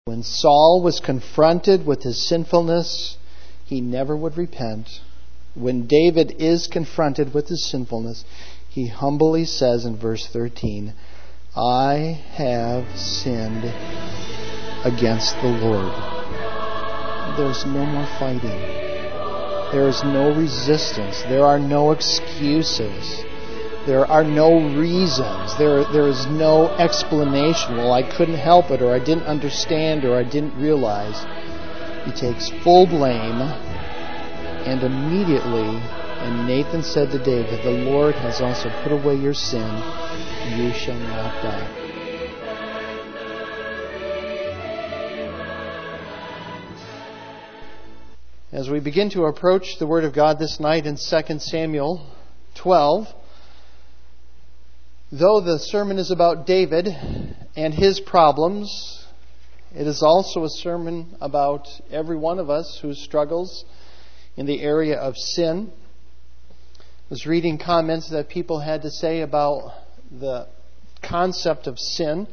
When Saul was confronted with his sinfulness, he never would repent. When David is confronted with his sinfulness, he humbly says in verse 13, I have sinned against the Lord. There's no more fighting. There is no resistance. There are no excuses. There are no reasons. There is no explanation. Well, I couldn't help it, or I didn't understand, or I didn't realize. He takes full blame, and immediately, and Nathan said to David, the Lord has also put away your sin. You shall not die. As we begin to approach the Word of God this night in 2 Samuel 12, though the sermon is about David and his problems, it is also a sermon about every one of us who struggles in the area of sin. I was reading comments that people had to say about the concept of sin,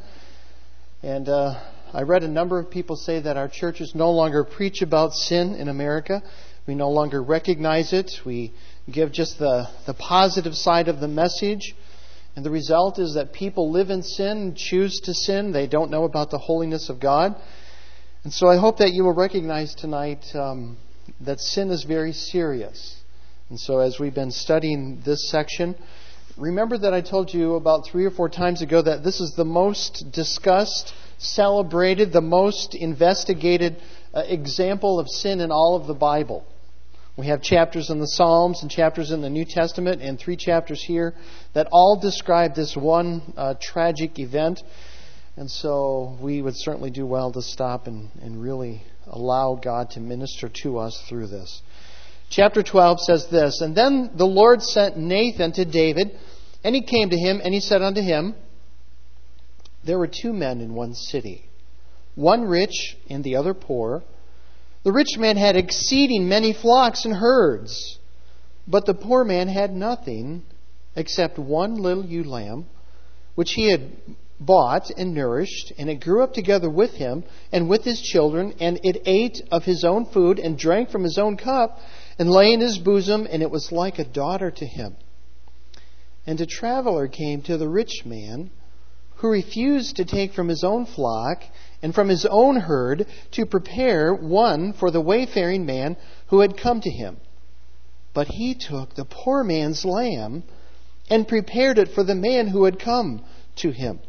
and I read a number of people say that our churches no longer preach about sin in America. We no longer recognize it. We give just the positive side of the message. And the result is that people live in sin, choose to sin. They don't know about the holiness of God. And so I hope that you will recognize tonight that sin is very serious. And so as we've been studying this section, remember that I told you about 3 or 4 times ago that this is the most discussed, celebrated, the most investigated example of sin in all of the Bible. We have chapters in the Psalms and chapters in the New Testament and 3 chapters here that all describe this one tragic event. And so we would certainly do well to stop and really allow God to minister to us through this. Chapter 12 says this, And then the Lord sent Nathan to David, and he came to him, and he said unto him, There were 2 men in one city, one rich and the other poor. The rich man had exceeding many flocks and herds, but the poor man had nothing except one little ewe lamb, which he had bought and nourished, and it grew up together with him and with his children, and it ate of his own food and drank from his own cup, and lay in his bosom, and it was like a daughter to him. And a traveler came to the rich man, who refused to take from his own flock and from his own herd to prepare one for the wayfaring man who had come to him. But he took the poor man's lamb and prepared it for the man who had come to him.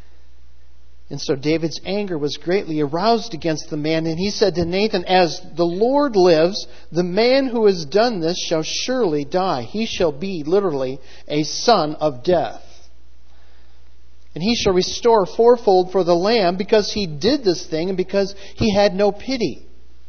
And so David's anger was greatly aroused against the man, and he said to Nathan, As the Lord lives, the man who has done this shall surely die. He shall be literally a son of death. And he shall restore fourfold for the lamb, because he did this thing and because he had no pity.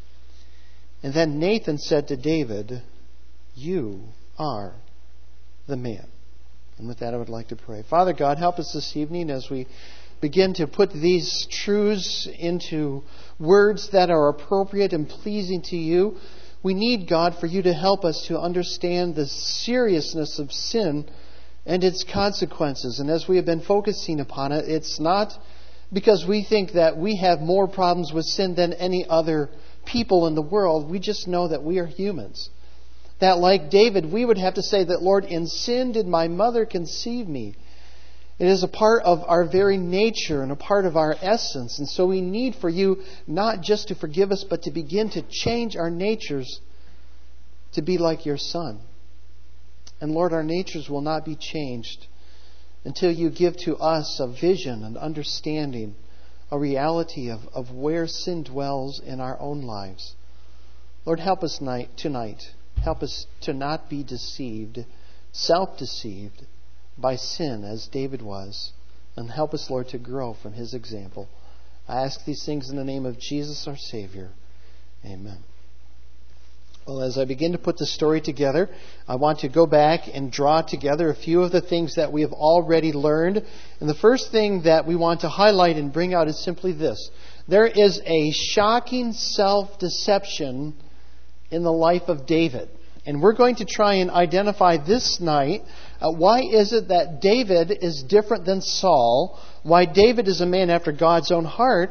And then Nathan said to David, You are the man. And with that I would like to pray. Father God, help us this evening as we begin to put these truths into words that are appropriate and pleasing to you. We need, God, for you to help us to understand the seriousness of sin and its consequences. And as we have been focusing upon it, it's not because we think that we have more problems with sin than any other people in the world. We just know that we are humans. That like David, we would have to say that, Lord, in sin did my mother conceive me. It is a part of our very nature and a part of our essence. And so we need for you not just to forgive us, but to begin to change our natures to be like your Son. And Lord, our natures will not be changed until you give to us a vision, an understanding, a reality of where sin dwells in our own lives. Lord, help us tonight. Help us to not be deceived, self-deceived by sin as David was. And help us, Lord, to grow from his example. I ask these things in the name of Jesus, our Savior. Amen. Well, as I begin to put the story together, I want to go back and draw together a few of the things that we have already learned. And the first thing that we want to highlight and bring out is simply this. There is a shocking self-deception in the life of David. And we're going to try and identify this night why is it that David is different than Saul, why David is a man after God's own heart,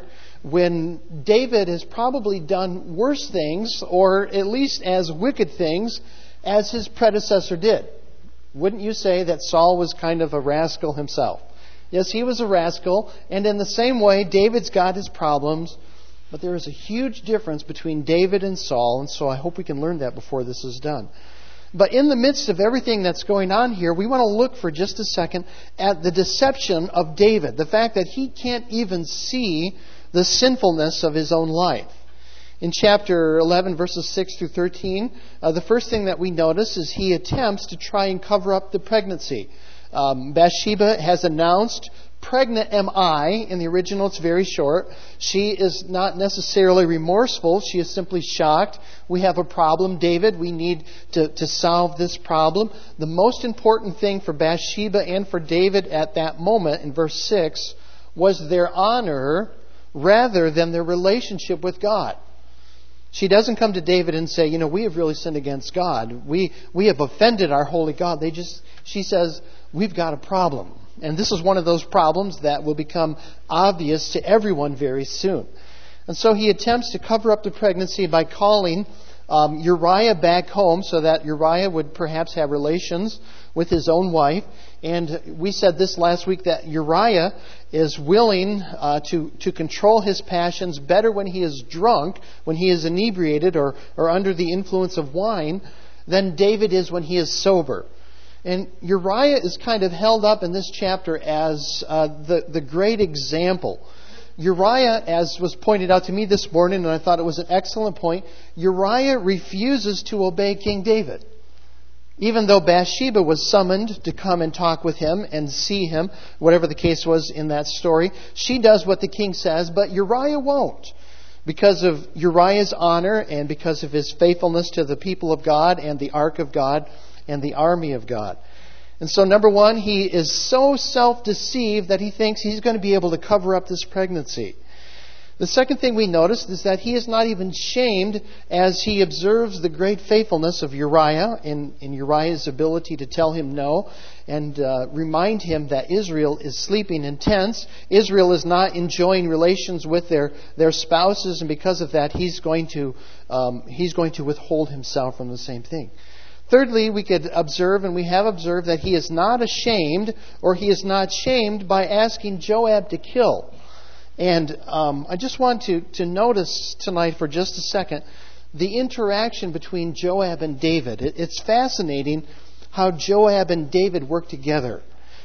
when David has probably done worse things, or at least as wicked things, as his predecessor did. Wouldn't you say that Saul was kind of a rascal himself? Yes, he was a rascal, and in the same way, David's got his problems, but there is a huge difference between David and Saul, and so I hope we can learn that before this is done. But in the midst of everything that's going on here, we want to look for just a second at the deception of David, the fact that he can't even see the sinfulness of his own life. In chapter 11, verses 6 through 13, the first thing that we notice is he attempts to try and cover up the pregnancy. Bathsheba has announced, "Pregnant am I." In the original, it's very short. She is not necessarily remorseful. She is simply shocked. We have a problem, David. We need to solve this problem. The most important thing for Bathsheba and for David at that moment, in verse 6, was their honor rather than their relationship with God. She doesn't come to David and say, we have really sinned against God. We have offended our holy God. She says, we've got a problem. And this is one of those problems that will become obvious to everyone very soon. And so he attempts to cover up the pregnancy by calling Uriah back home so that Uriah would perhaps have relations with his own wife. And we said this last week that Uriah is willing to control his passions better when he is drunk, when he is inebriated or under the influence of wine, than David is when he is sober. And Uriah is kind of held up in this chapter as the great example. Uriah, as was pointed out to me this morning, and I thought it was an excellent point, Uriah refuses to obey King David. Even though Bathsheba was summoned to come and talk with him and see him, whatever the case was in that story, she does what the king says, but Uriah won't. Because of Uriah's honor and because of his faithfulness to the people of God and the ark of God and the army of God. And so, number one, he is so self-deceived that he thinks he's going to be able to cover up this pregnancy. The second thing we notice is that he is not even shamed as he observes the great faithfulness of Uriah in Uriah's ability to tell him no and remind him that Israel is sleeping in tents. Israel is not enjoying relations with their spouses, and because of that, he's going to withhold himself from the same thing. Thirdly, we could observe, and we have observed, that he is not ashamed, or he is not shamed by asking Joab to kill. And I just want to notice tonight for just a second the interaction between Joab and David. It's fascinating how Joab and David work together.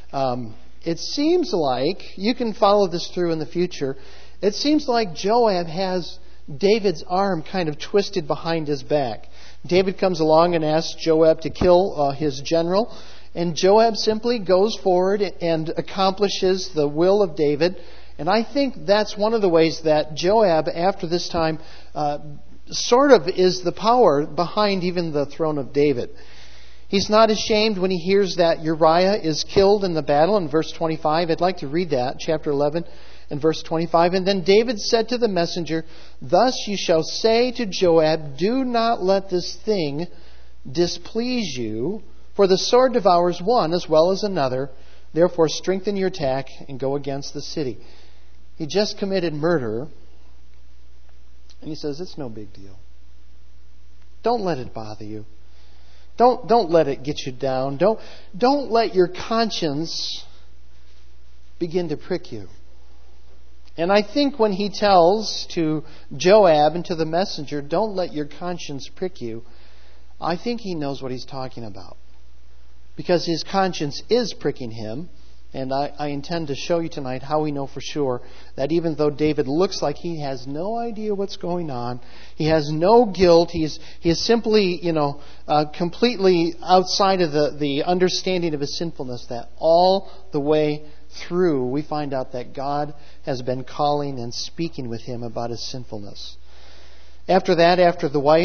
It seems like, you can follow this through in the future, it seems like Joab has David's arm kind of twisted behind his back. David comes along and asks Joab to kill his general, and Joab simply goes forward and accomplishes the will of David. And I think that's one of the ways that Joab, after this time, sort of is the power behind even the throne of David. He's not ashamed when he hears that Uriah is killed in the battle in verse 25. I'd like to read that, chapter 11 and verse 25. And then David said to the messenger, "Thus you shall say to Joab, do not let this thing displease you, for the sword devours one as well as another. Therefore strengthen your attack and go against the city." He just committed murder, and he says, it's no big deal. Don't let it bother you. Don't let it get you down. Don't let your conscience begin to prick you. And I think when he tells to Joab and to the messenger, don't let your conscience prick you, I think he knows what he's talking about. Because his conscience is pricking him. And I intend to show you tonight how we know for sure that even though David looks like he has no idea what's going on, he has no guilt, he is simply, completely outside of the understanding of his sinfulness, that all the way through we find out that God has been calling and speaking with him about his sinfulness. After that, after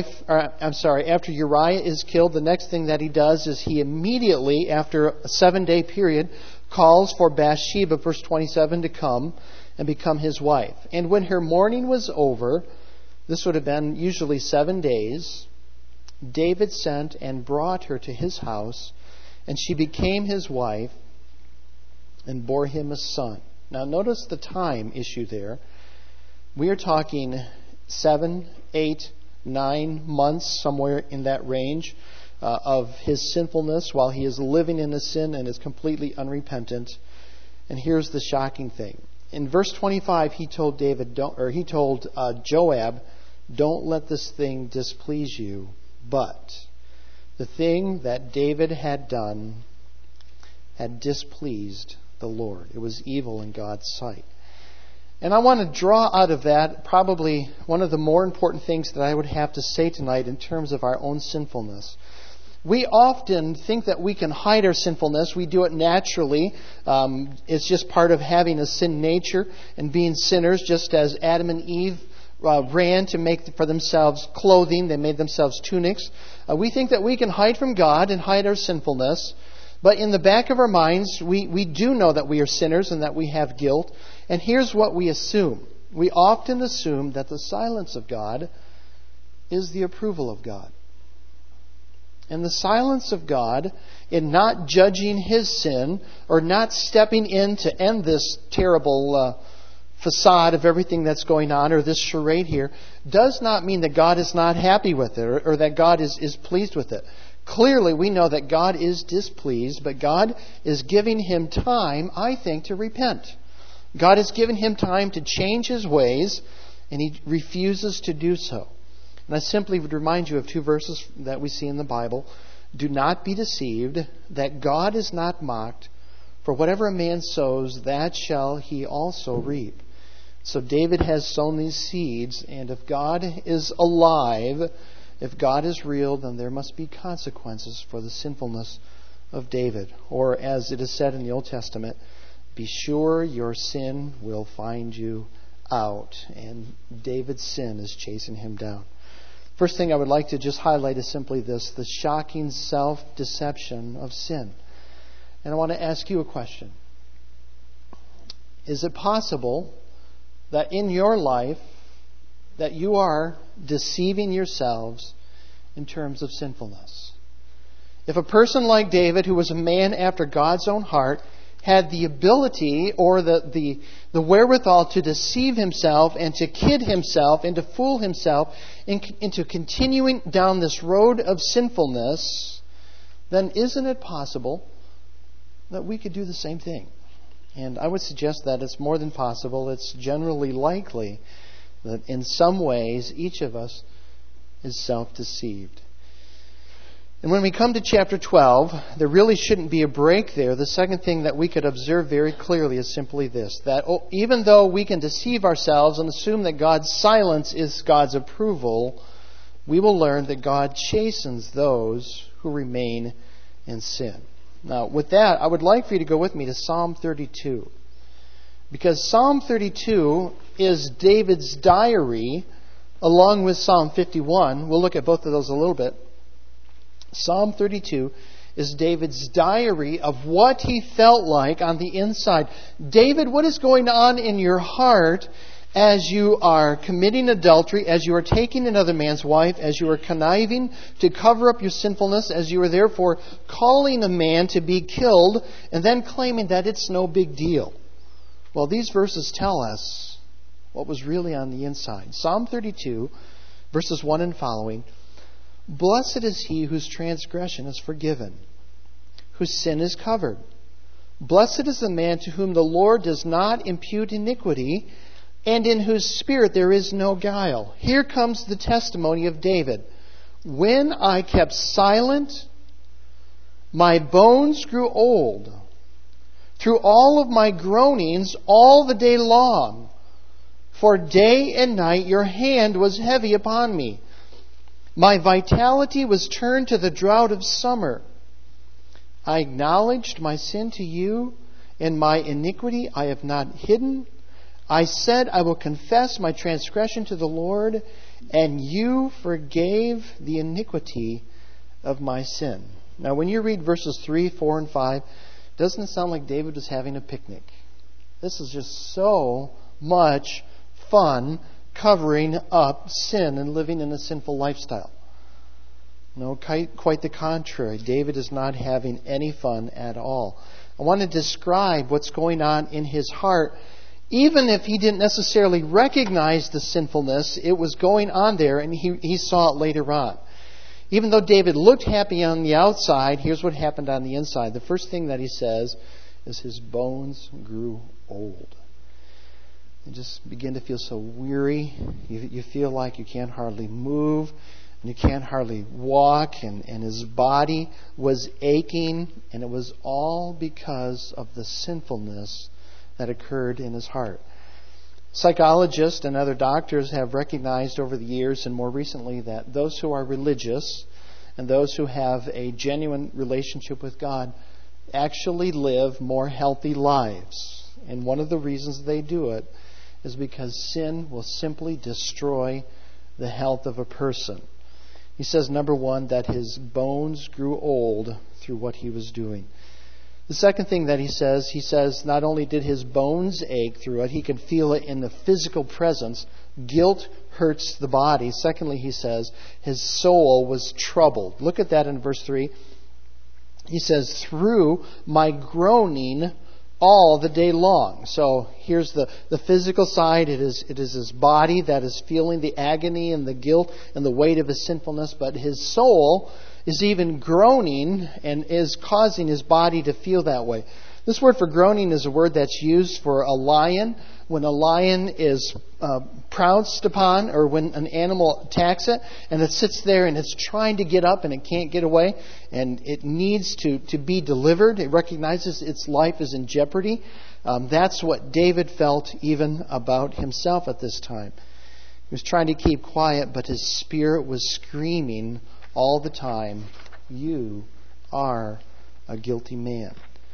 Uriah is killed, the next thing that he does is he immediately, after a 7-day period, calls for Bathsheba, verse 27, to come and become his wife. And when her mourning was over, this would have been usually 7 days, David sent and brought her to his house, and she became his wife and bore him a son. Now notice the time issue there. We are talking 7, 8, 9 months, somewhere in that range, of his sinfulness while he is living in his sin and is completely unrepentant. And here's the shocking thing. In verse 25, he told Joab, "Don't let this thing displease you." But the thing that David had done had displeased the Lord. It was evil in God's sight. And I want to draw out of that probably one of the more important things that I would have to say tonight in terms of our own sinfulness. We often think that we can hide our sinfulness. We do it naturally. It's just part of having a sin nature and being sinners, just as Adam and Eve ran to make for themselves clothing. They made themselves tunics. We think that we can hide from God and hide our sinfulness. But in the back of our minds, we do know that we are sinners and that we have guilt. And here's what we assume. We often assume that the silence of God is the approval of God. And the silence of God in not judging his sin or not stepping in to end this terrible facade of everything that's going on, or this charade here, does not mean that God is not happy with it or that God is pleased with it. Clearly, we know that God is displeased, but God is giving him time, I think, to repent. God has given him time to change his ways, and he refuses to do so. And I simply would remind you of 2 verses that we see in the Bible. Do not be deceived, that God is not mocked. For whatever a man sows, that shall he also reap. So David has sown these seeds, and if God is alive, if God is real, then there must be consequences for the sinfulness of David. Or as it is said in the Old Testament, be sure your sin will find you out. And David's sin is chasing him down. First thing I would like to just highlight is simply this: the shocking self-deception of sin. And I want to ask you a question. Is it possible that in your life that you are deceiving yourselves in terms of sinfulness? If a person like David, who was a man after God's own heart, had the ability or the wherewithal to deceive himself and to kid himself and to fool himself into continuing down this road of sinfulness, then isn't it possible that we could do the same thing? And I would suggest that it's more than possible. It's generally likely that in some ways each of us is self-deceived. And when we come to chapter 12, there really shouldn't be a break there. The second thing that we could observe very clearly is simply this: that even though we can deceive ourselves and assume that God's silence is God's approval, we will learn that God chastens those who remain in sin. Now, with that, I would like for you to go with me to Psalm 32. Because Psalm 32 is David's diary along with Psalm 51. We'll look at both of those a little bit. Psalm 32 is David's diary of what he felt like on the inside. David, what is going on in your heart as you are committing adultery, as you are taking another man's wife, as you are conniving to cover up your sinfulness, as you are therefore calling a man to be killed and then claiming that it's no big deal? Well, these verses tell us what was really on the inside. Psalm 32, verses 1 and following. Blessed is he whose transgression is forgiven, whose sin is covered. Blessed is the man to whom the Lord does not impute iniquity, and in whose spirit there is no guile. Here comes the testimony of David. When I kept silent, my bones grew old. Through all of my groanings all the day long, for day and night your hand was heavy upon me. My vitality was turned to the drought of summer. I acknowledged my sin to you, and my iniquity I have not hidden. I said, I will confess my transgression to the Lord, and you forgave the iniquity of my sin. Now, when you read verses 3, 4, and 5, doesn't it sound like David was having a picnic? This is just so much fun, covering up sin and living in a sinful lifestyle. No, quite the contrary. David is not having any fun at all. I want to describe what's going on in his heart Even if he didn't necessarily recognize the sinfulness, it was going on there, and he saw it later on. Even though David looked happy on the outside, here's what happened on the inside. The first thing that he says is his bones grew old. You just begin to feel so weary. You feel like you can't hardly move, and you can't hardly walk, and his body was aching, and it was all because of the sinfulness that occurred in his heart. Psychologists and other doctors have recognized over the years, and more recently, that those who are religious and those who have a genuine relationship with God actually live more healthy lives. And one of the reasons they do it is because sin will simply destroy the health of a person. He says, number one, that his bones grew old through what he was doing. The second thing that he says not only did his bones ache through it, he could feel it in the physical presence. Guilt hurts the body. Secondly, he says, his soul was troubled. Look at that in verse 3. He says, through my groaning all the day long. So here's the physical side. It is his body that is feeling the agony and the guilt and the weight of his sinfulness, but his soul is even groaning and is causing his body to feel that way. This word for groaning is a word that's used for a lion. When a lion is pounced upon, or when an animal attacks it, and it sits there and it's trying to get up and it can't get away, and it needs to be delivered. It recognizes its life is in jeopardy. That's what David felt even about himself at this time. He was trying to keep quiet, but his spirit was screaming all the time, "You are a guilty man."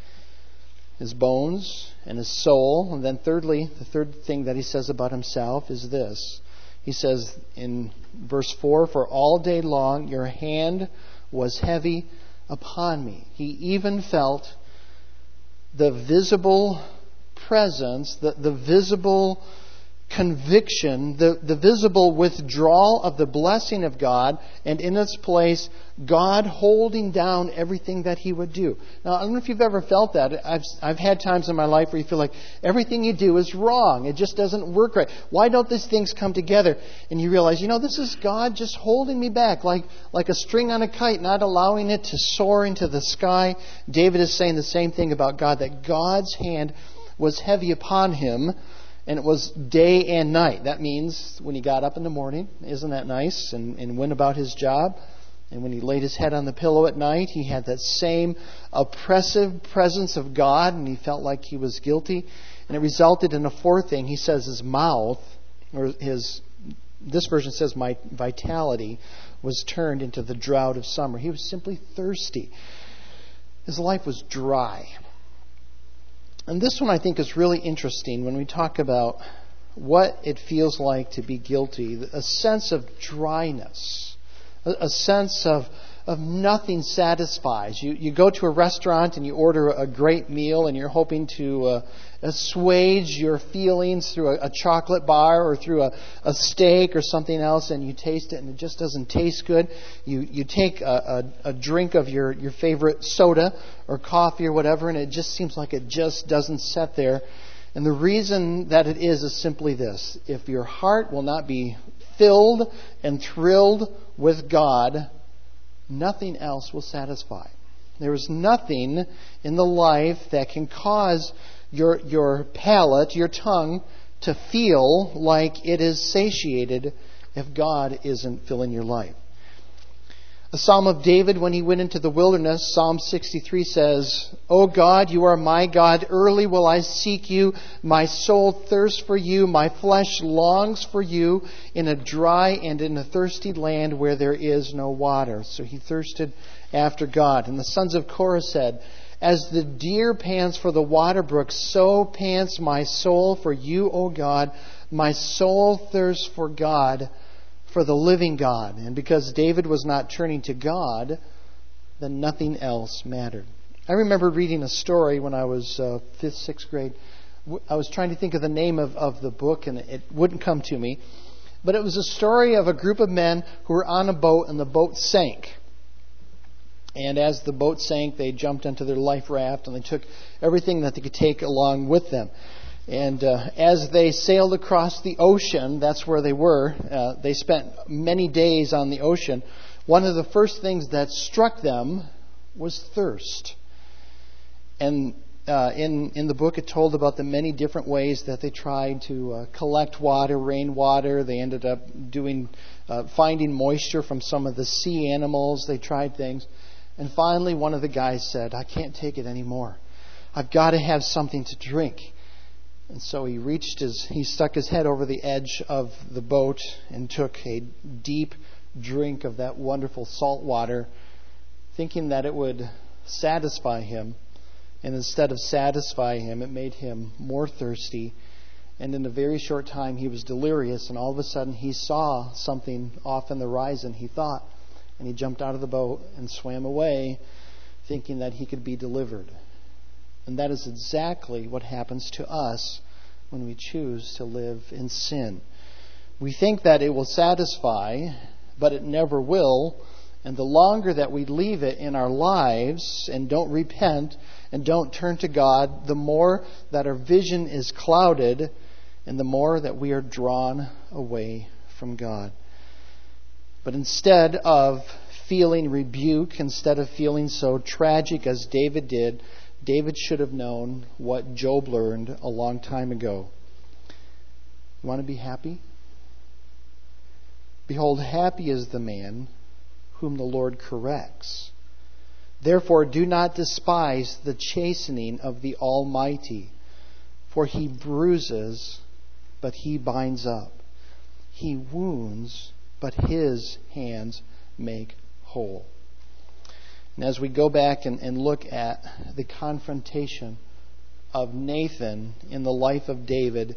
His bones and his soul. And then thirdly, the third thing that he says about himself is this. He says in verse 4, "For all day long your hand was heavy upon me." He even felt the visible presence, the visible conviction, the visible withdrawal of the blessing of God, and in its place, God holding down everything that He would do. Now, I don't know if you've ever felt that. I've had times in my life where you feel like everything you do is wrong. It just doesn't work right. Why don't these things come together? And you realize, this is God just holding me back, like a string on a kite, not allowing it to soar into the sky. David is saying the same thing about God, that God's hand was heavy upon him. And it was day and night. That means when he got up in the morning, isn't that nice, and went about his job. And when he laid his head on the pillow at night, he had that same oppressive presence of God, and he felt like he was guilty. And it resulted in a fourth thing. He says his mouth, this version says my vitality, was turned into the drought of summer. He was simply thirsty. His life was dry. And this one I think is really interesting when we talk about what it feels like to be guilty. A sense of dryness. A sense of nothing satisfies. You go to a restaurant and you order a great meal and you're hoping to assuage your feelings through a chocolate bar or through a steak or something else, and you taste it and it just doesn't taste good. You take a drink of your favorite soda or coffee or whatever, and it just seems like it just doesn't set there. And the reason that it is simply this. If your heart will not be filled and thrilled with God, nothing else will satisfy. There is nothing in the life that can cause your palate, your tongue, to feel like it is satiated if God isn't filling your life. A psalm of David when he went into the wilderness, Psalm 63 says, "O God, you are my God. Early will I seek you. My soul thirsts for you. My flesh longs for you in a dry and in a thirsty land where there is no water." So he thirsted after God. And the sons of Korah said, "As the deer pants for the water brook, so pants my soul for you, O God. My soul thirsts for God, for the living God." And because David was not turning to God, then nothing else mattered. I remember reading a story when I was 5th, 6th grade. I was trying to think of the name of the book, and it wouldn't come to me. But it was a story of a group of men who were on a boat, and the boat sank. And as the boat sank, they jumped into their life raft, and they took everything that they could take along with them. And as they sailed across the ocean, that's where they were. They spent many days on the ocean. One of the first things that struck them was thirst. And in the book, it told about the many different ways that they tried to collect water, rainwater. They ended up finding moisture from some of the sea animals. They tried things. And finally, one of the guys said, "I can't take it anymore. I've got to have something to drink." And so he stuck his head over the edge of the boat and took a deep drink of that wonderful salt water, thinking that it would satisfy him. And instead of satisfying him, it made him more thirsty. And in a very short time, he was delirious. And all of a sudden, he saw something off in the horizon, he thought. And he jumped out of the boat and swam away, thinking that he could be delivered. And that is exactly what happens to us when we choose to live in sin. We think that it will satisfy, but it never will. And the longer that we leave it in our lives and don't repent and don't turn to God, the more that our vision is clouded and the more that we are drawn away from God. But instead of feeling rebuke, instead of feeling so tragic as David did, David should have known what Job learned a long time ago. You want to be happy? Behold, happy is the man whom the Lord corrects. Therefore, do not despise the chastening of the Almighty, for he bruises, but he binds up. He wounds, but his hands make whole. And as we go back and look at the confrontation of Nathan in the life of David,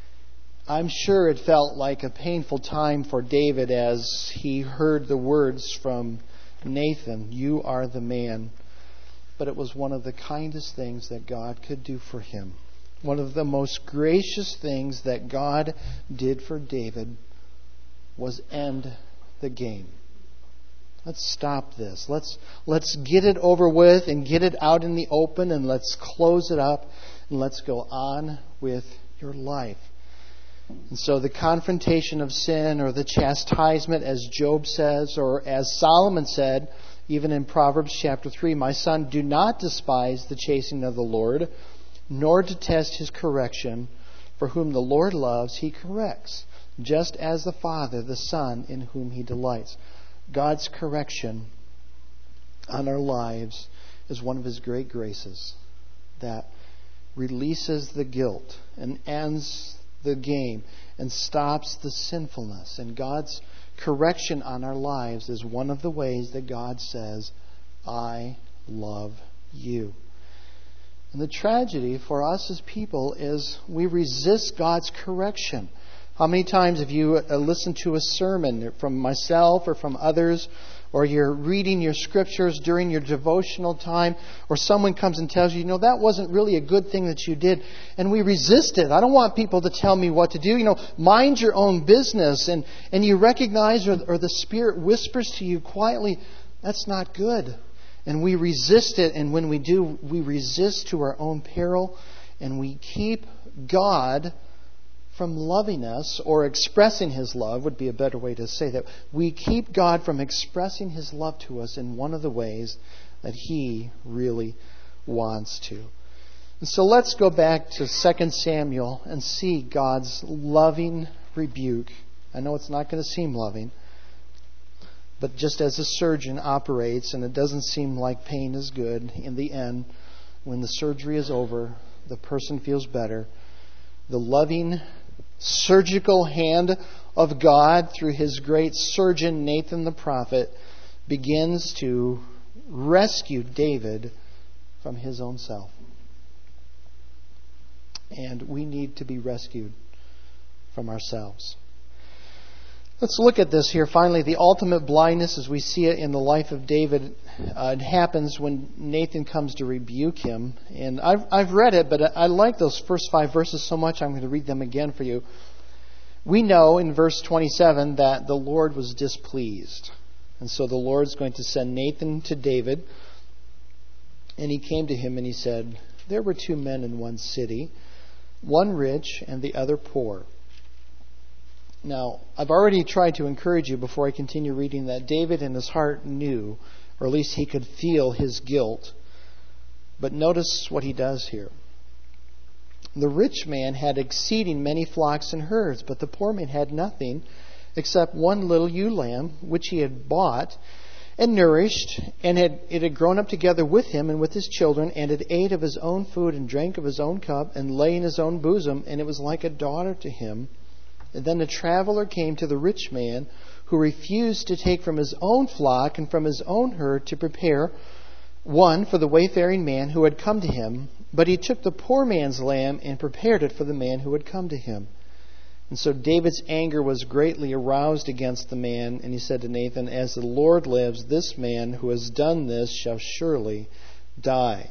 I'm sure it felt like a painful time for David as he heard the words from Nathan, "You are the man." But it was one of the kindest things that God could do for him. One of the most gracious things that God did for David was end the game. Let's stop this. Let's get it over with and get it out in the open, and let's close it up and let's go on with your life. And so the confrontation of sin, or the chastisement, as Job says, or as Solomon said, even in Proverbs chapter 3, "My son, do not despise the chastening of the Lord, nor detest his correction, for whom the Lord loves, he corrects, just as the Father, the Son, in whom he delights." God's correction on our lives is one of his great graces that releases the guilt and ends the game and stops the sinfulness. And God's correction on our lives is one of the ways that God says, "I love you." And the tragedy for us as people is we resist God's correction. How many times have you listened to a sermon from myself or from others, or you're reading your scriptures during your devotional time, or someone comes and tells you, that wasn't really a good thing that you did, and we resist it. I don't want people to tell me what to do. Mind your own business, and you recognize, or the Spirit whispers to you quietly, that's not good. And we resist it, and when we do, we resist to our own peril, and we keep God from loving us, or expressing his love would be a better way to say that. We keep God from expressing his love to us in one of the ways that he really wants to. And so let's go back to 2 Samuel and see God's loving rebuke. I know it's not going to seem loving, but just as a surgeon operates, and it doesn't seem like pain is good, in the end, when the surgery is over, the person feels better. The loving surgical hand of God through his great surgeon Nathan the prophet begins to rescue David from his own self. And we need to be rescued from ourselves. Let's look at this here. Finally, the ultimate blindness as we see it in the life of David, it happens when Nathan comes to rebuke him. And I've read it, but I like those first 5 verses so much, I'm going to read them again for you. We know in verse 27 that the Lord was displeased. And so the Lord's going to send Nathan to David. And he came to him and he said, "There were 2 men in one city. one rich and the other poor. Now, I've already tried to encourage you before I continue reading that David in his heart knew, or at least he could feel his guilt. But notice what he does here. The rich man had exceeding many flocks and herds, but the poor man had nothing except one little ewe lamb, which he had bought and nourished, and it had grown up together with him and with his children, and it ate of his own food and drank of his own cup and lay in his own bosom, and it was like a daughter to him. And then the traveler came to the rich man, who refused to take from his own flock and from his own herd to prepare one for the wayfaring man who had come to him. But he took the poor man's lamb and prepared it for the man who had come to him. And so David's anger was greatly aroused against the man, and he said to Nathan, "As the Lord lives, this man who has done this shall surely die."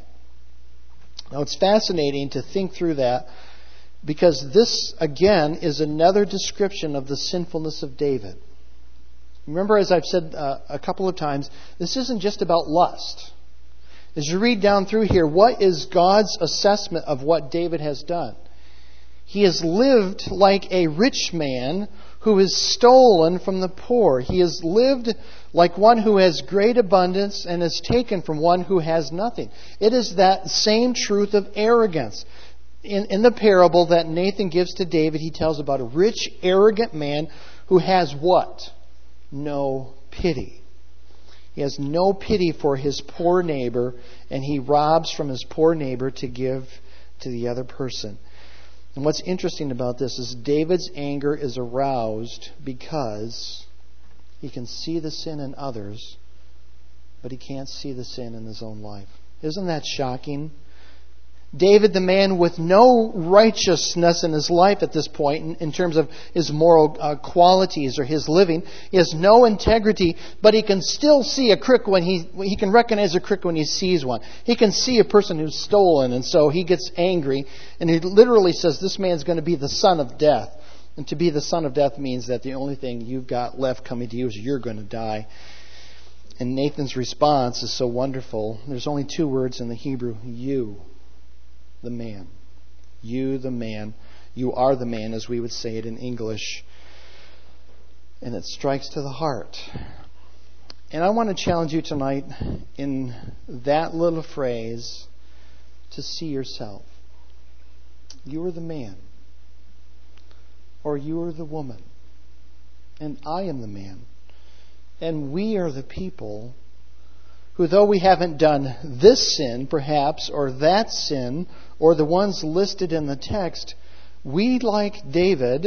Now it's fascinating to think through that, because this, again, is another description of the sinfulness of David. Remember, as I've said a couple of times, this isn't just about lust. As you read down through here, what is God's assessment of what David has done? He has lived like a rich man who has stolen from the poor. He has lived like one who has great abundance and has taken from one who has nothing. It is that same truth of arrogance. In the parable that Nathan gives to David, he tells about a rich, arrogant man who has what? No pity. He has no pity for his poor neighbor, and he robs from his poor neighbor to give to the other person. And what's interesting about this is David's anger is aroused because he can see the sin in others, but he can't see the sin in his own life. Isn't that shocking? David, the man with no righteousness in his life at this point in terms of his moral qualities or his living, he has no integrity, but he can still see a crook when he can recognize a crook when he sees one. He can see a person who's stolen, and so he gets angry, and he literally says, "This man's going to be the son of death." And to be the son of death means that the only thing you've got left coming to you is you're going to die. And Nathan's response is so wonderful. There's only two words in the Hebrew: you. The man. You, the man. You are the man, as we would say it in English. And it strikes to the heart. And I want to challenge you tonight in that little phrase to see yourself. You are the man. Or you are the woman. And I am the man. And we are the people who, though we haven't done this sin, perhaps, or that sin, or the ones listed in the text, we, like David,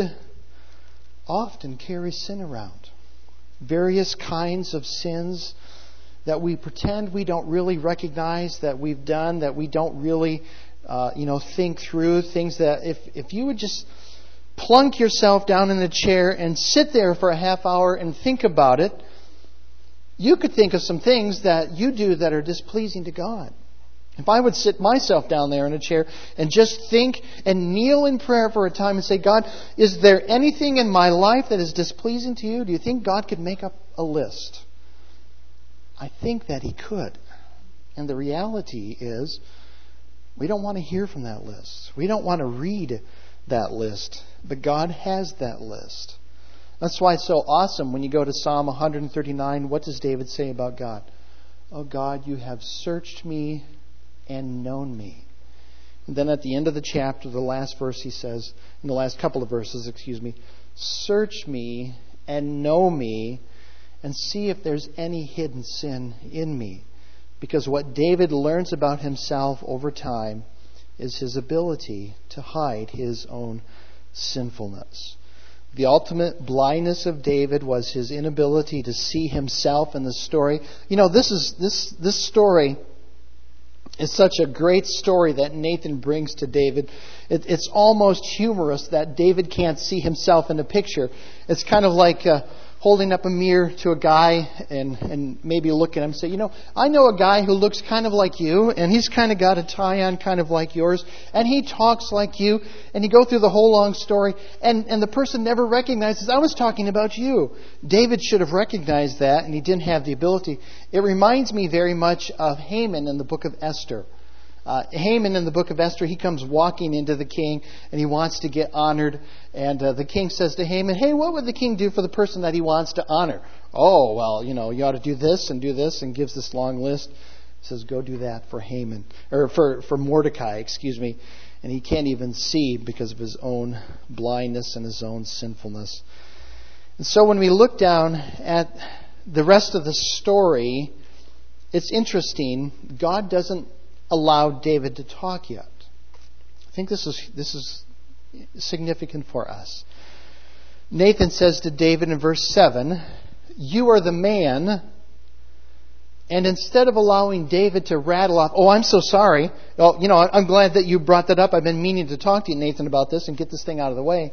often carry sin around. Various kinds of sins that we pretend we don't really recognize that we've done, that we don't really think through. Things that if you would just plunk yourself down in the chair and sit there for a half hour and think about it, you could think of some things that you do that are displeasing to God. If I would sit myself down there in a chair and just think and kneel in prayer for a time and say, "God, is there anything in my life that is displeasing to you?" Do you think God could make up a list? I think that He could. And the reality is, we don't want to hear from that list. We don't want to read that list. But God has that list. That's why it's so awesome when you go to Psalm 139. What does David say about God? "Oh God, you have searched me and known me." And then at the end of the chapter, the last verse, he says, in the last couple of verses, "Search me and know me and see if there's any hidden sin in me." Because what David learns about himself over time is his ability to hide his own sinfulness. The ultimate blindness of David was his inability to see himself in the story. This story is such a great story that Nathan brings to David. It's almost humorous that David can't see himself in the picture. It's kind of like holding up a mirror to a guy and maybe look at him and say, I know a guy who looks kind of like you, and he's kind of got a tie on kind of like yours, and he talks like you, and you go through the whole long story, and the person never recognizes, "I was talking about you." David should have recognized that, and he didn't have the ability. It reminds me very much of Haman in the book of Esther. Haman in the book of Esther, he comes walking into the king and he wants to get honored. And the king says to Haman, hey, what would the king do for the person that he wants to honor? Oh, well, you ought to do this, and gives this long list. He says, go do that for Haman, or for Mordecai, excuse me. And he can't even see because of his own blindness and his own sinfulness. And so when we look down at the rest of the story, it's interesting. God doesn't allow David to talk yet. I think this is significant for us. Nathan says to David in verse 7, you are the man. And instead of allowing David to rattle off, oh, I'm so sorry. Oh, I'm glad that you brought that up. I've been meaning to talk to you, Nathan, about this and get this thing out of the way.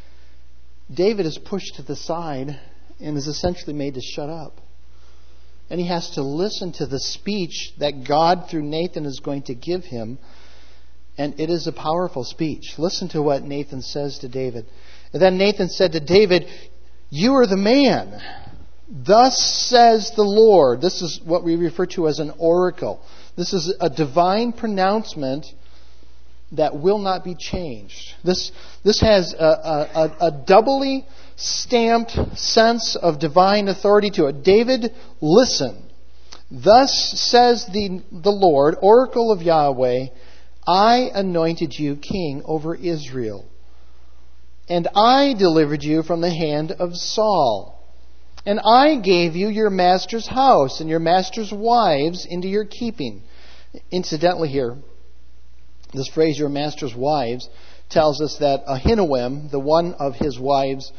David is pushed to the side and is essentially made to shut up. And he has to listen to the speech that God through Nathan is going to give him. And it is a powerful speech. Listen to what Nathan says to David. And then Nathan said to David, you are the man. Thus says the Lord. This is what we refer to as an oracle. This is a divine pronouncement that will not be changed. This has a doubly stamped sense of divine authority to it. David, listen. Thus says the Lord, oracle of Yahweh, I anointed you king over Israel, and I delivered you from the hand of Saul. And I gave you your master's house and your master's wives into your keeping. Incidentally here, this phrase, your master's wives, tells us that Ahinoam, the one of his wives,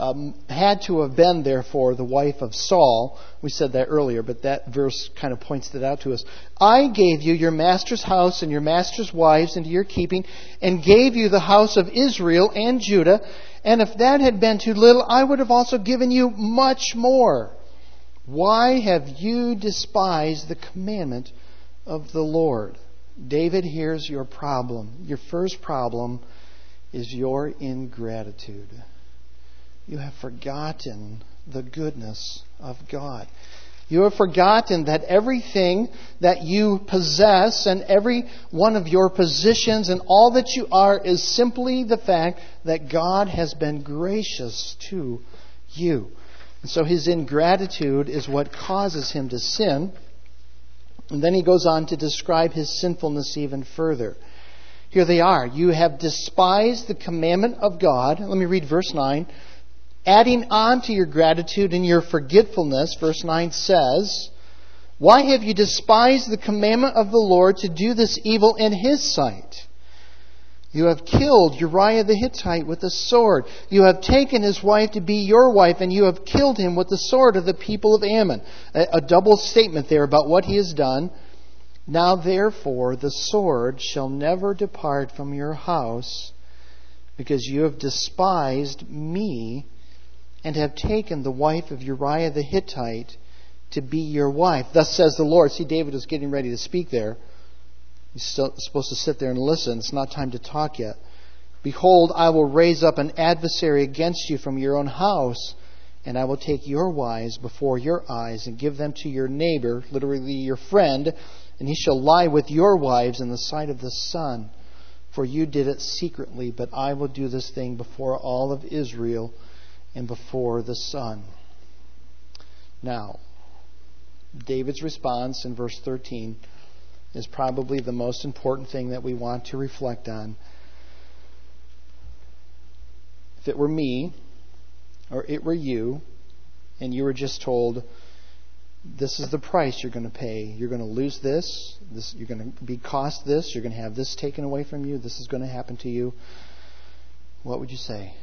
had to have been, therefore, the wife of Saul. We said that earlier, but that verse kind of points that out to us. I gave you your master's house and your master's wives into your keeping, and gave you the house of Israel and Judah. And if that had been too little, I would have also given you much more. Why have you despised the commandment of the Lord? David, here's your problem. Your first problem is your ingratitude. You have forgotten the goodness of God. You have forgotten that everything that you possess and every one of your positions and all that you are is simply the fact that God has been gracious to you. And so his ingratitude is what causes him to sin. And then he goes on to describe his sinfulness even further. Here they are. You have despised the commandment of God. Let me read verse 9. Adding on to your gratitude and your forgetfulness, verse 9 says, why have you despised the commandment of the Lord to do this evil in his sight? You have killed Uriah the Hittite with a sword. You have taken his wife to be your wife, and you have killed him with the sword of the people of Ammon. A double statement there about what he has done. Now therefore the sword shall never depart from your house, because you have despised me, and have taken the wife of Uriah the Hittite to be your wife. Thus says the Lord. See, David is getting ready to speak there. He's still supposed to sit there and listen. It's not time to talk yet. Behold, I will raise up an adversary against you from your own house, and I will take your wives before your eyes and give them to your neighbor, literally your friend, and he shall lie with your wives in the sight of the sun. For you did it secretly, but I will do this thing before all of Israel and before the sun. Now, David's response in verse 13 is probably the most important thing that we want to reflect on. If it were me, or it were you, and you were just told, this is the price you're going to pay. You're going to lose this. You're going to be cost this. You're going to have this taken away from you. This is going to happen to you. What would you say?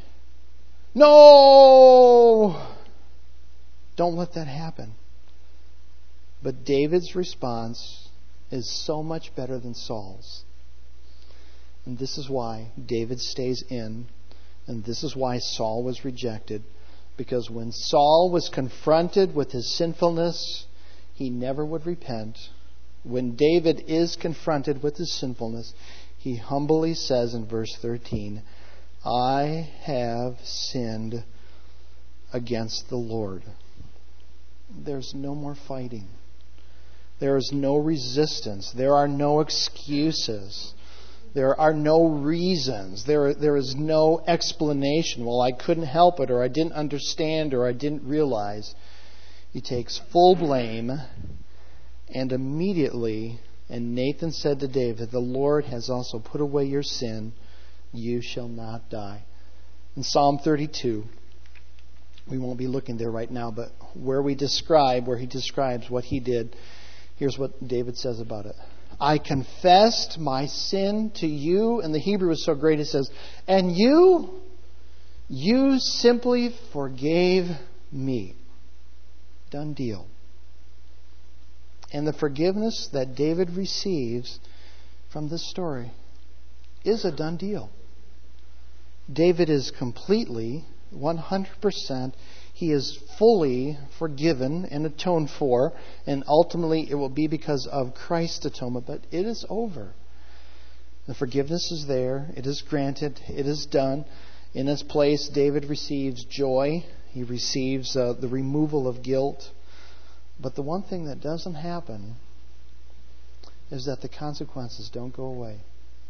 No! Don't let that happen. But David's response is so much better than Saul's. And this is why David stays in. And this is why Saul was rejected. Because when Saul was confronted with his sinfulness, he never would repent. When David is confronted with his sinfulness, he humbly says in verse 13, I have sinned against the Lord. There's no more fighting. There is no resistance. There are no excuses. There are no reasons. There is no explanation. Well, I couldn't help it, or I didn't understand, or I didn't realize. He takes full blame, and immediately, and Nathan said to David, the Lord has also put away your sin. You shall not die. In Psalm 32, we won't be looking there right now, but where he describes what he did, here's what David says about it. I confessed my sin to you. And the Hebrew is so great, it says, and you simply forgave me. Done deal. And the forgiveness that David receives from this story is a done deal. David is completely, 100%, he is fully forgiven and atoned for, and ultimately it will be because of Christ's atonement, but it is over. The forgiveness is there, it is granted, it is done. In its place, David receives joy, he receives the removal of guilt. But the one thing that doesn't happen is that the consequences don't go away.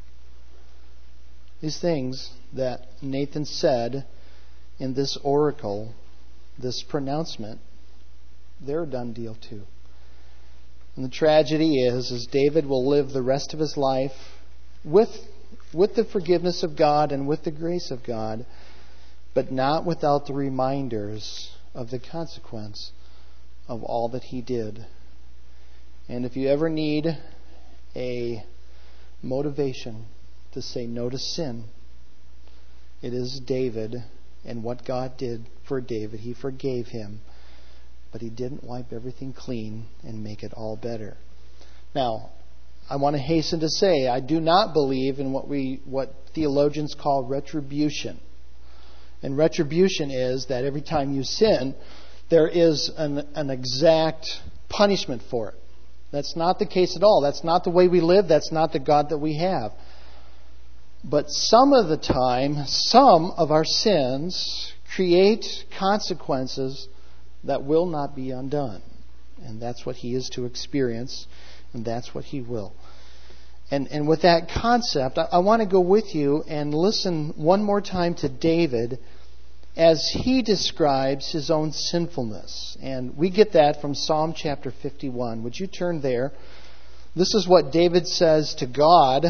These things that Nathan said in this oracle, this pronouncement, they're a done deal too. And the tragedy is David will live the rest of his life with the forgiveness of God and with the grace of God, but not without the reminders of the consequence of all that he did. And if you ever need a motivation to say no to sin, it is David and what God did for David. He forgave him, but he didn't wipe everything clean and make it all better. Now, I want to hasten to say, I do not believe in what theologians call retribution. And retribution is that every time you sin, there is an exact punishment for it. That's not the case at all. That's not the way we live. That's not the God that we have. But some of the time, some of our sins create consequences that will not be undone. And that's what he is to experience, and that's what he will. And with that concept, I want to go with you and listen one more time to David as he describes his own sinfulness. And we get that from Psalm chapter 51. Would you turn there? This is what David says to God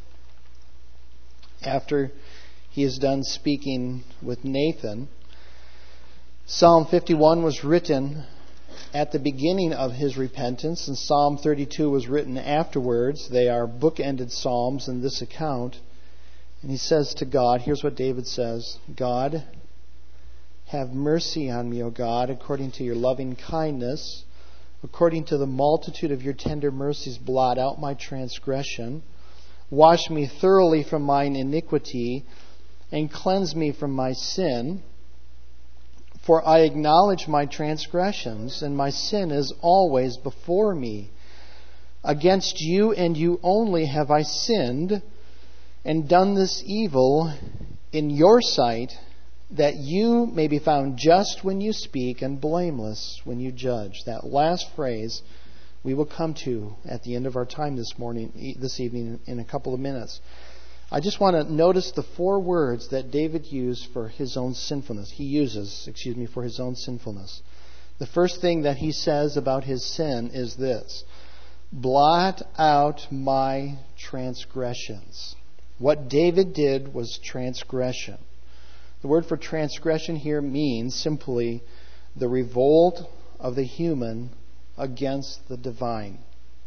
after he is done speaking with Nathan. Psalm 51 was written at the beginning of his repentance, and Psalm 32 was written afterwards. They are bookended psalms in this account. And he says to God, here's what David says, God, have mercy on me, O God, according to your loving kindness. According to the multitude of your tender mercies, blot out my transgression. Wash me thoroughly from mine iniquity, and cleanse me from my sin. For I acknowledge my transgressions, and my sin is always before me. Against you and you only have I sinned, and done this evil in your sight, that you may be found just when you speak and blameless when you judge. That last phrase we will come to at the end of our time this evening in a couple of minutes. I just want to notice the four words that David used for his own sinfulness. For his own sinfulness. The first thing that he says about his sin is this: blot out my transgressions. What David did was transgression. The word for transgression here means simply the revolt of the human against the divine.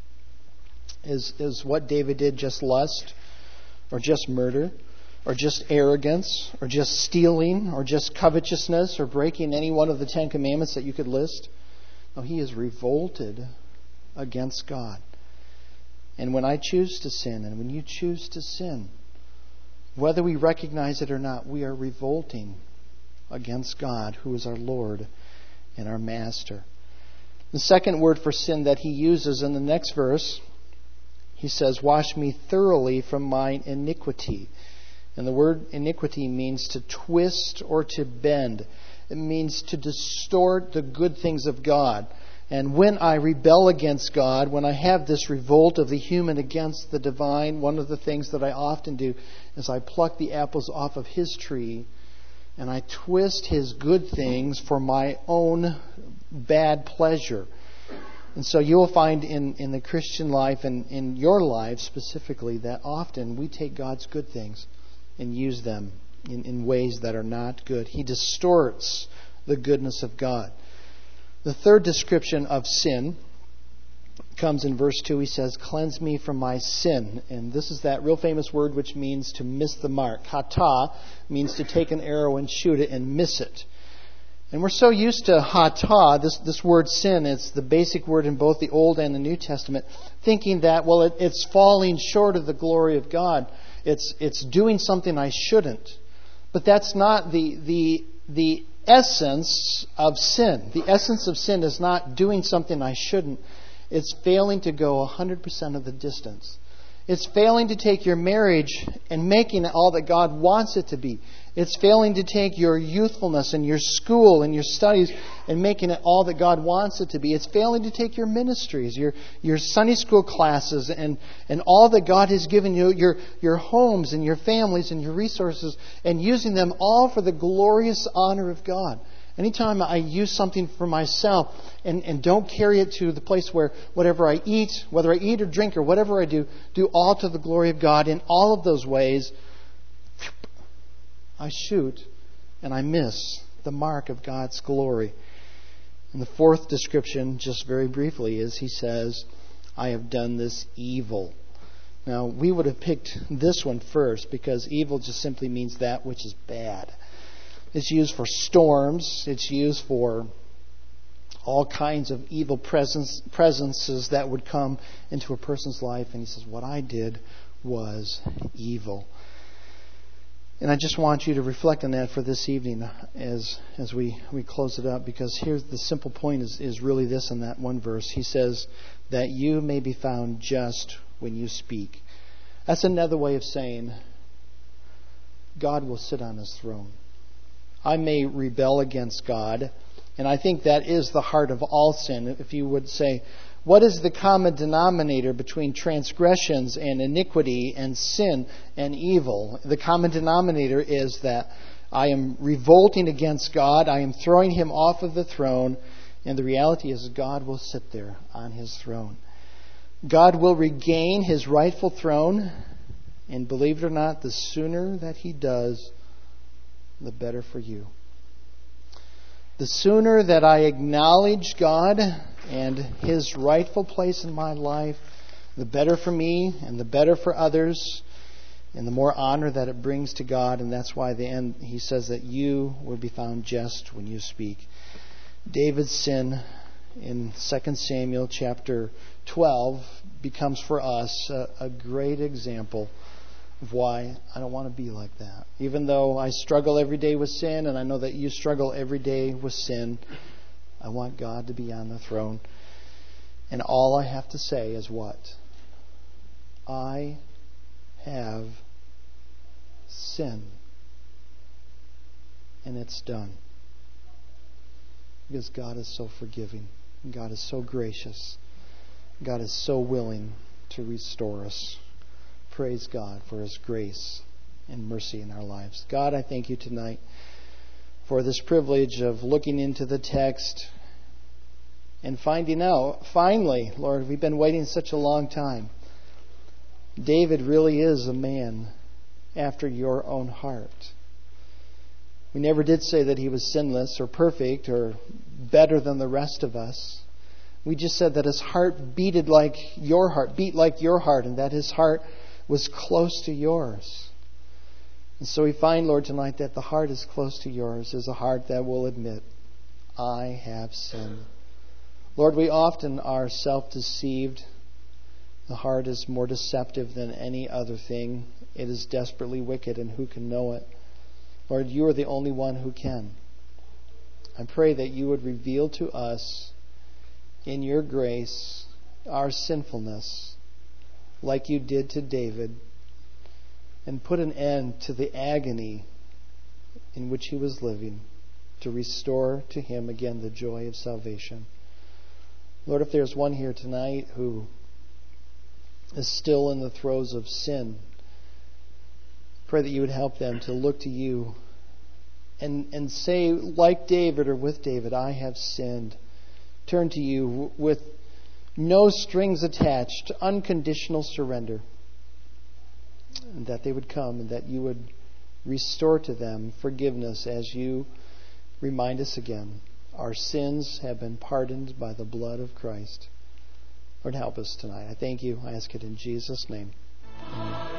Is what David did just lust, or just murder, or just arrogance, or just stealing, or just covetousness, or breaking any one of the 10 Commandments that you could list? No, he is revolted against God. And when I choose to sin, and when you choose to sin, whether we recognize it or not, we are revolting against God, who is our Lord and our Master. The second word for sin that he uses in the next verse, he says, wash me thoroughly from mine iniquity. And the word iniquity means to twist or to bend. It means to distort the good things of God. And when I rebel against God, when I have this revolt of the human against the divine, one of the things that I often do is I pluck the apples off of His tree and I twist His good things for my own bad pleasure. And so you will find in the Christian life and in your life specifically that often we take God's good things and use them in ways that are not good. He distorts the goodness of God. The third description of sin comes in verse 2. He says, "Cleanse me from my sin." And this is that real famous word which means to miss the mark. Hata means to take an arrow and shoot it and miss it. And we're so used to hata, this word sin, it's the basic word in both the Old and the New Testament, thinking that, well, it's falling short of the glory of God. It's doing something I shouldn't. But that's not the essence of sin. The essence of sin is not doing something I shouldn't. It's failing to go 100% of the distance. It's failing to take your marriage and making it all that God wants it to be. It's failing to take your youthfulness and your school and your studies and making it all that God wants it to be. It's failing to take your ministries, your Sunday school classes and all that God has given you, your homes and your families and your resources, and using them all for the glorious honor of God. Anytime I use something for myself and don't carry it to the place where whatever I eat, whether I eat or drink or whatever I do all to the glory of God, in all of those ways, I shoot and I miss the mark of God's glory. And the fourth description, just very briefly, is he says, "I have done this evil." Now, we would have picked this one first because evil just simply means that which is bad. It's used for storms. It's used for all kinds of evil presences that would come into a person's life. And he says, what I did was evil. And I just want you to reflect on that for this evening as we close it up. Because here's the simple point is really this in that one verse. He says, that you may be found just when you speak. That's another way of saying God will sit on His throne. I may rebel against God, and I think that is the heart of all sin. If you would say, what is the common denominator between transgressions and iniquity and sin and evil? The common denominator is that I am revolting against God, I am throwing Him off of the throne, and the reality is God will sit there on His throne. God will regain His rightful throne, and believe it or not, the sooner that He does, the better for you. The sooner that I acknowledge God and His rightful place in my life, the better for me and the better for others, and the more honor that it brings to God. And that's why at the end he says that you will be found just when you speak. David's sin in 2 Samuel chapter 12 becomes for us a great example of why I don't want to be like that. Even though I struggle every day with sin, and I know that you struggle every day with sin, I want God to be on the throne. And all I have to say is what? I have sinned. And it's done. Because God is so forgiving. God is so gracious. God is so willing to restore us. Praise God for His grace and mercy in our lives. God, I thank You tonight for this privilege of looking into the text and finding out, finally, Lord, we've been waiting such a long time. David really is a man after Your own heart. We never did say that he was sinless or perfect or better than the rest of us. We just said that his heart beat like Your heart, and that his heart was close to Yours. And so we find, Lord, tonight that the heart is close to Yours is a heart that will admit, I have sinned. Lord, we often are self-deceived. The heart is more deceptive than any other thing. It is desperately wicked, and who can know it? Lord, You are the only one who can. I pray that You would reveal to us in Your grace our sinfulness, like You did to David, and put an end to the agony in which he was living, to restore to him again the joy of salvation. Lord, if there's one here tonight who is still in the throes of sin, pray that you would help them to look to you and say, like David or with David, I have sinned. Turn to you with no strings attached, unconditional surrender. And that they would come and that you would restore to them forgiveness as you remind us again. Our sins have been pardoned by the blood of Christ. Lord, help us tonight. I thank you. I ask it in Jesus' name. Amen.